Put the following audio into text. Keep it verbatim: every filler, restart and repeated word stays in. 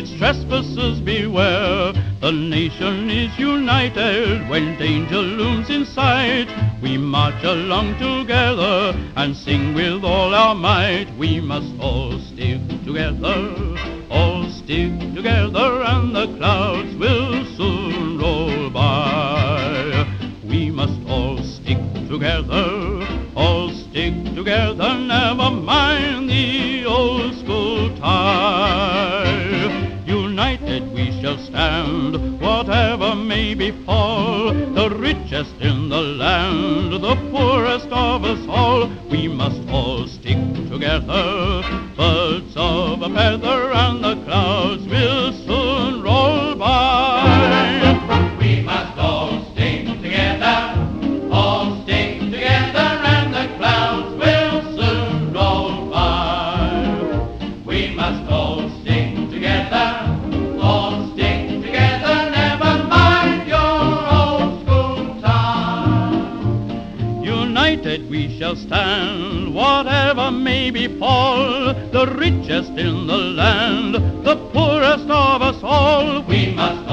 its trespassers beware. The nation is united when danger looms in sight. We march along together and sing with all our might. We must all stick together, all stick together, and the clouds will soon roll by. We must all stick together, all stick together, never mind the old school tie. United we shall stand, whatever may befall, the richest in the land, the poorest of us all. We must all stick together, birds of a feather, and the clouds will soon roll by. We must all stick together, all stick together, and the clouds will soon roll by. We must all stick together, all stick together, never mind your old school time. United we shall stand, whatever may befall, the richest in the land, the poorest of us all. We must